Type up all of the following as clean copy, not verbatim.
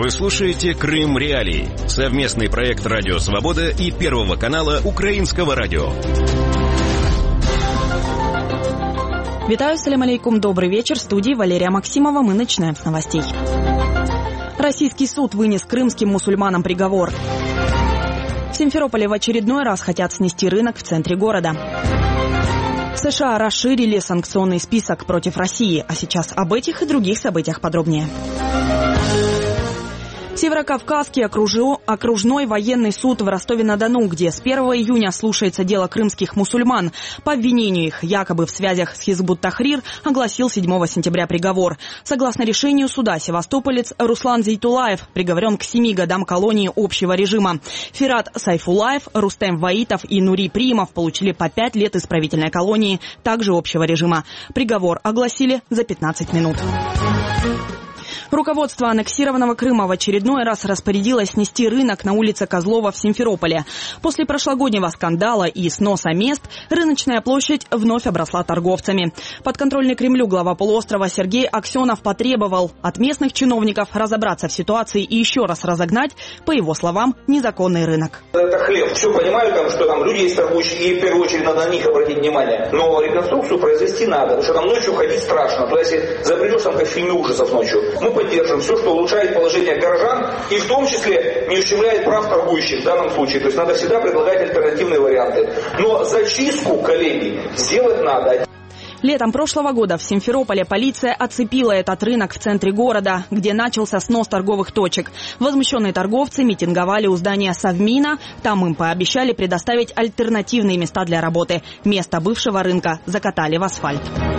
Вы слушаете «Крым Реалии» — совместный проект «Радио Свобода» и Первого канала Украинского радио. Витаю, салям алейкум, добрый вечер. В студии Валерия Максимова. Мы начинаем с новостей. Российский суд вынес крымским мусульманам приговор. В Симферополе в очередной раз хотят снести рынок в центре города. США расширили санкционный список против России. А сейчас об этих и других событиях подробнее. Северокавказский окружной военный суд в Ростове-на-Дону, где с 1 июня слушается дело крымских мусульман. По обвинению их якобы в связях с Хизбут-Тахрир огласил 7 сентября приговор. Согласно решению суда, севастополец Руслан Зейтулаев приговорен к 7 годам колонии общего режима. Фират Сайфулаев, Рустем Ваитов и Нури Приимов получили по 5 лет исправительной колонии, также общего режима. Приговор огласили за 15 минут. Руководство аннексированного Крыма в очередной раз распорядилось снести рынок на улице Козлова в Симферополе. После прошлогоднего скандала и сноса мест рыночная площадь вновь обросла торговцами. Подконтрольный Кремлю глава полуострова Сергей Аксенов потребовал от местных чиновников разобраться в ситуации и еще раз разогнать, по его словам, незаконный рынок. Это хлеб. Все понимаю, что там люди есть торгующие, и в первую очередь надо на них обратить внимание. Но реконструкцию произвести надо, потому что там ночью ходить страшно. То есть, если забредешь там как в фильме ужасов ночью, мы поддержим все, что улучшает положение горожан и в том числе не ущемляет прав торгующих в данном случае. То есть надо всегда предлагать альтернативные варианты. Но зачистку, коллеги, сделать надо. Летом прошлого года в Симферополе полиция оцепила этот рынок в центре города, где начался снос торговых точек. Возмущенные торговцы митинговали у здания Совмина. Там им пообещали предоставить альтернативные места для работы. Место бывшего рынка закатали в асфальт.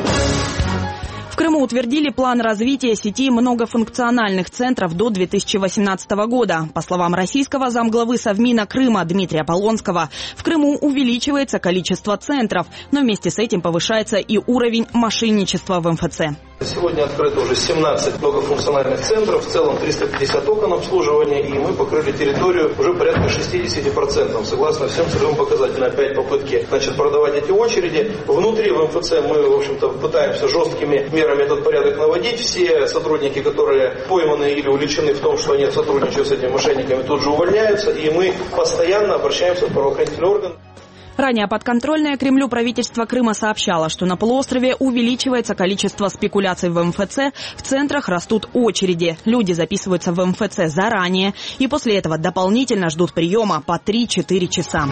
В Крыму утвердили план развития сети многофункциональных центров до 2018 года. По словам российского замглавы Совмина Крыма Дмитрия Полонского, в Крыму увеличивается количество центров, но вместе с этим повышается и уровень мошенничества в МФЦ. Сегодня открыто уже 17 многофункциональных центров, в целом 350 окон обслуживания, и мы покрыли территорию уже порядка 60%, согласно всем целевым показателям. Опять попытки продавать эти очереди. Внутри в МФЦ мы, в общем-то, пытаемся жесткими мерами этот порядок наводить. Все сотрудники, которые пойманы или увлечены в том, что они сотрудничают с этими мошенниками, тут же увольняются, и мы постоянно обращаемся в правоохранительные органы. Ранее подконтрольное Кремлю правительство Крыма сообщало, что на полуострове увеличивается количество спекуляций в МФЦ, в центрах растут очереди. Люди записываются в МФЦ заранее и после этого дополнительно ждут приема по 3-4 часа.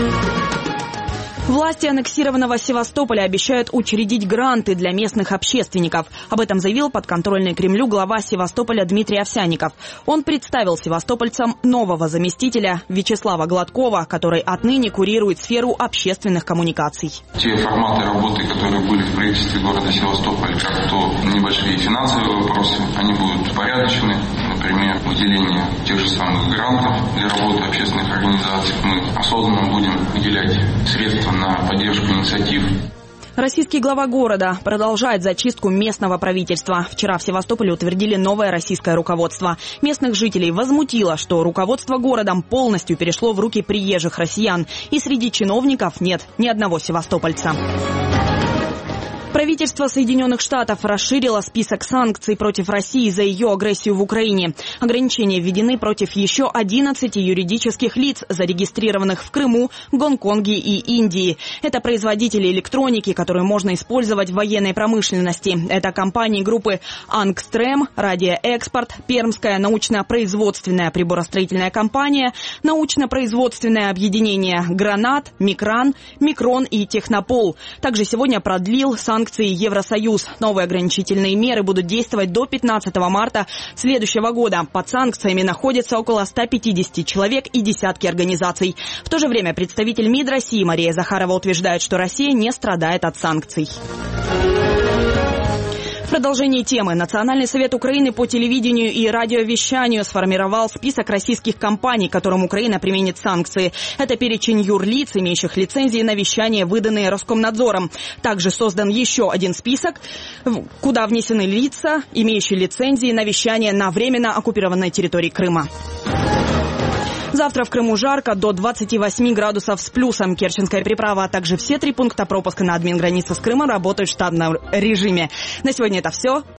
Власти аннексированного Севастополя обещают учредить гранты для местных общественников. Об этом заявил подконтрольный Кремлю глава Севастополя Дмитрий Овсянников. Он представил севастопольцам нового заместителя Вячеслава Гладкова, который отныне курирует сферу общественных коммуникаций. Те форматы работы, которые были в правительстве города Севастополя, как то небольшие финансовые вопросы, они будут упорядочены. Например, выделение тех же самых грантов для работы общественных организаций. Мы осознанно будем выделять средства на поддержку инициатив. Российский глава города продолжает зачистку местного правительства. Вчера в Севастополе утвердили новое российское руководство. Местных жителей возмутило, что руководство городом полностью перешло в руки приезжих россиян. И среди чиновников нет ни одного севастопольца. Правительство Соединенных Штатов расширило список санкций против России за ее агрессию в Украине. Ограничения введены против еще 11 юридических лиц, зарегистрированных в Крыму, Гонконге и Индии. Это производители электроники, которую можно использовать в военной промышленности. Это компании группы «Ангстрем», «Радиоэкспорт», Пермская научно-производственная приборостроительная компания, научно-производственное объединение «Гранат», «Микран», «Микрон» и «Технопол». Также сегодня продлил санкции Евросоюз. Новые ограничительные меры будут действовать до 15 марта следующего года. Под санкциями находится около 150 человек и десятки организаций. В то же время представитель МИД России Мария Захарова утверждает, что Россия не страдает от санкций. В продолжении темы Национальный совет Украины по телевидению и радиовещанию сформировал список российских компаний, которым Украина применит санкции. Это перечень юрлиц, имеющих лицензии на вещание, выданные Роскомнадзором. Также создан еще один список, куда внесены лица, имеющие лицензии на вещание на временно оккупированной территории Крыма. Завтра в Крыму жарко, до 28 градусов с плюсом. Керченская переправа, а также все 3 пункта пропуска на админгранице с Крымом работают в штатном режиме. На сегодня это все.